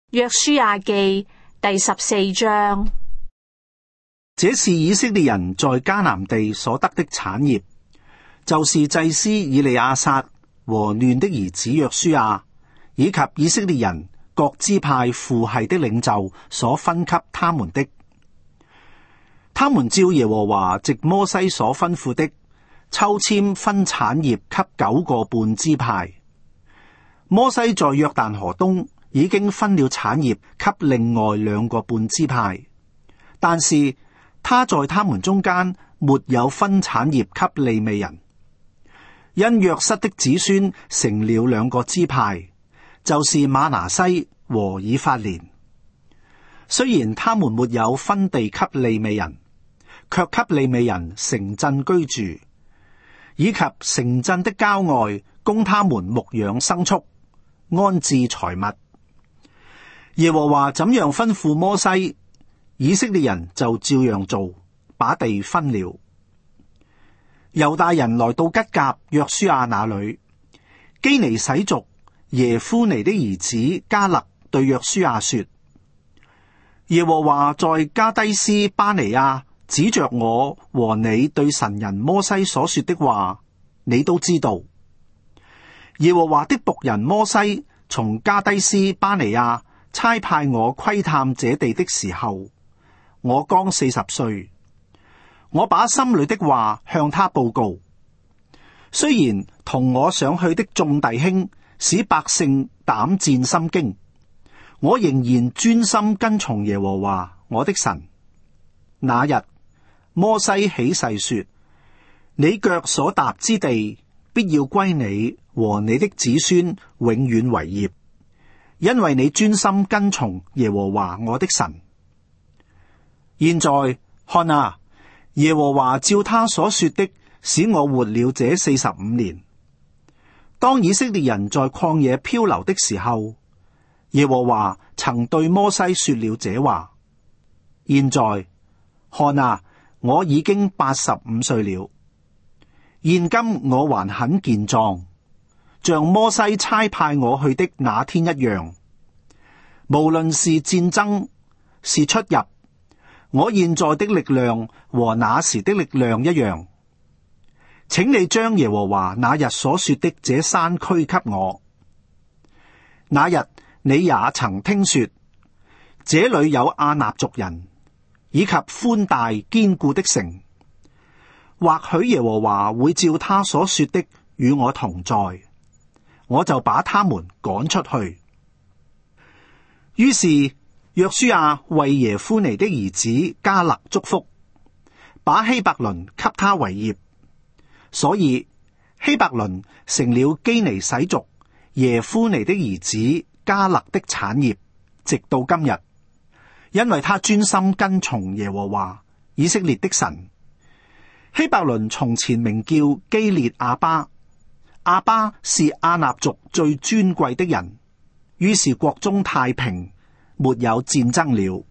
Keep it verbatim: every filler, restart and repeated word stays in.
約書亞記第十四章。 這是以色列人在迦南地所得的產業，就是祭司以利亞撒和嫩的兒子約書亞，以及以色列人各支派父系的領袖所分給他們的。他們照耶和華藉摩西所吩咐的，抽籤分產業給九個半支派。摩西在約旦河東已經分了產業給另外兩個半支派，但是他在他們中間沒有分產業給利未人。因約瑟的子孫成了兩個支派，就是瑪拿西和以法蓮。雖然他們沒有分地給利未人，卻給利未人城鎮居住，以及城鎮的郊外供他們牧養牲畜、安置財物。耶和華怎樣吩咐摩西，以色列人就照樣做，把地分了。猶大人來到吉甲約書亞那裏，基尼洗族耶夫尼的兒子迦勒對約書亞說：耶和華在加低斯巴尼亞指着我和你對神人摩西所說的話，你都知道。耶和華的僕人摩西從加低斯巴尼亞差派我窺探這地的時候，我剛四十歲。我把心裏的話向他報告。雖然同我上去的眾弟兄使百姓膽戰心驚，我仍然專心跟從耶和華我的神。那日摩西起誓說：你腳所踏之地，必要歸你和你的子孫永遠為業，因為你專心跟從耶和華我的神。現在看啊，耶和華照他所說的，使我活了這四十五年。當以色列人在曠野漂流的時候，耶和華曾對摩西說了這話。現在看啊，我已經八十五歲了，現今我還很健壯，像摩西差派我去的那天一樣。無論是戰爭，是出入，我現在的力量和那時的力量一樣。請你將耶和華那日所說的這山區給我。那日你也曾聽說，這裏有亞納族人，以及寬大堅固的城。或許耶和華會照他所說的與我同在，我就把他們趕出去。於是約書亞為耶夫尼的兒子迦勒祝福，把希伯倫給他為業。所以希伯倫成了基尼洗族耶夫尼的兒子迦勒的產業，直到今日，因為他專心跟從耶和華以色列的神。希伯倫從前名叫基列亞巴，亞巴是亞納族最尊貴的人，於是國中太平，沒有戰爭了。